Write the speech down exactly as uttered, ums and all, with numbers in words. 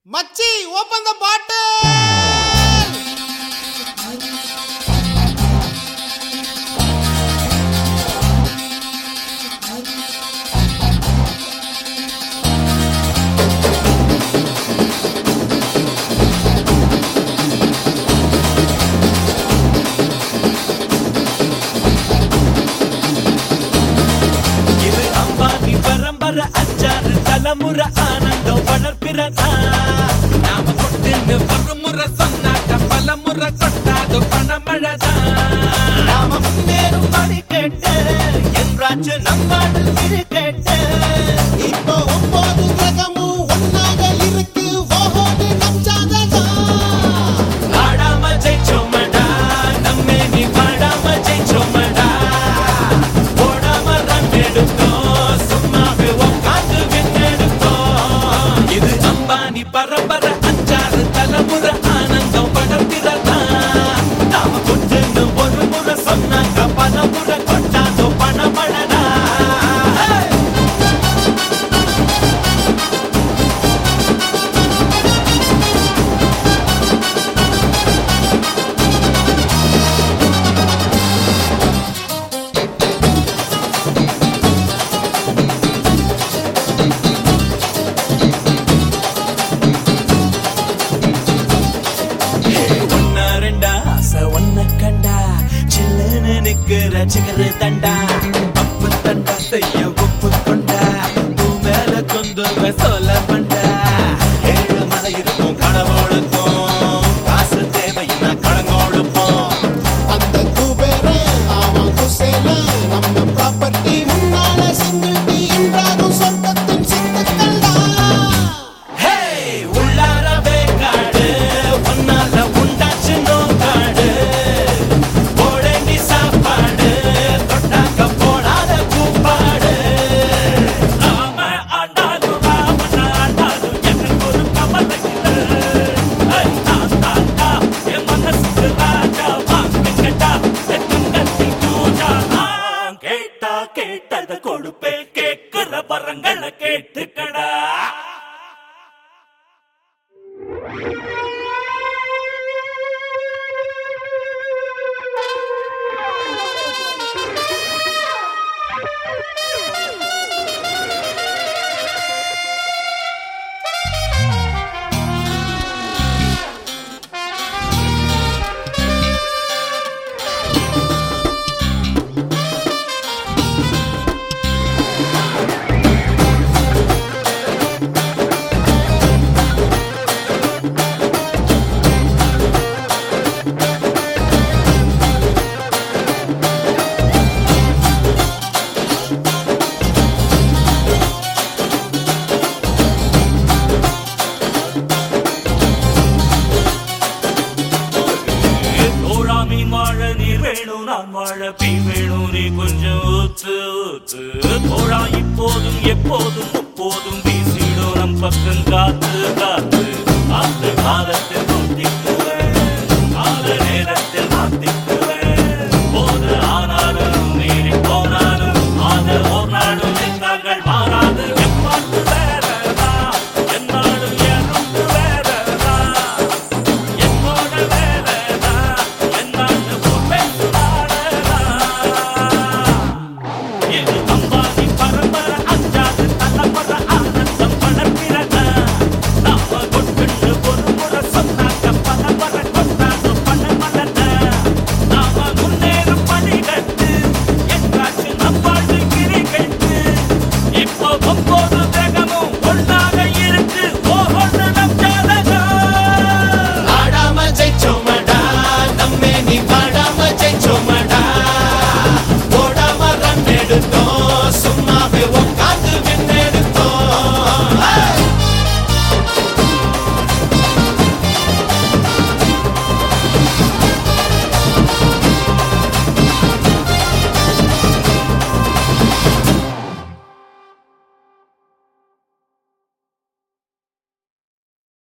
மச்சி ஓபன் தி பாட்டில். இது அம்பானி பரம்பரை அச்சாறு தலைமுறை ஆனந்தம் வளர்ப்பிறதா. நாம கொட்டுன்னு ஒரு முறை சொன்னாக்க பல முறை கொட்டாது பணமழதா. நாம முன்னேறும் வழி கேட்டு என்றாச்சு நம்மாடு திரு கேட்டு. இப்போ ஒன்பது கிரகமும் ஒன்னாக இருக்கு. ஓஹோடு நம் சாதகம். ஆடாம ஜெயிச்சோமடா நம்மே நீ பாடாம ஜெயிச்சோமடா. ஓடாம ரன் எடுத்தோம் சும்மாவே உட்காந்து விண்ணெடுத்தோம். இது அம்பானி பரம்பரை அஞ்சாறு தலைமுறை ஆனந்தம் படர்கிறதா. நாம கொட்டுன்னு ஒரு முறை சொன்னாங்க பல முறை கொட்டாதோ பணமழடா. ஒன்னா ரெண்டா ஆசை ஒன்ன கண்டா சில்லுன்னு நிக்கிற சிகரு தண்டா. அப்பு தண்டா செய்ய உப்பு கொண்டா பூ மேல கொண்டு சொல்ல பண்டா. ஏழு மலை இருக்கும் கடவுளுக்கும் காசு தேவைன்னா கடங்கோடுப்போம். அந்த குபேரே அவன் குசேல நம்ம ப்ராப்பர்ட்டி முன்னால சிங்கிள்டி என்றாலும் சொர்க்கத்தின் சித்துக்கள்டா. ஹே உள்ளாரவே காடு ஒன்னால உண்டாச்சு நோக்காடு. போடேண்டி சாப்பாடு தொட்டாக்க போடாத கூப்பாடு. நாம ஆண்டாலும் ராமன் ஆண்டாலும் எனக்கு ஒரு கவலை இல்லை. ஐ, நான் தாண்டா என் மனசுக்கு ராஜா வாங்க கேட்டா எத்துங்கத்தி பூஜா. நான் கேட்டா கேட்டத கொடுப்பேன் கேட்கிற வரங்களை கேட்டுக்கடா. தோழா மீன் வாழ நீர் வேணும் நான் வாழ பீ வேணும் நீ கொஞ்சம் ஊத்து ஊத்து. தோழா இப்போதும் எப்போதும் முப்போதும் வீசிடும் நம் பக்கம் காத்து காத்து.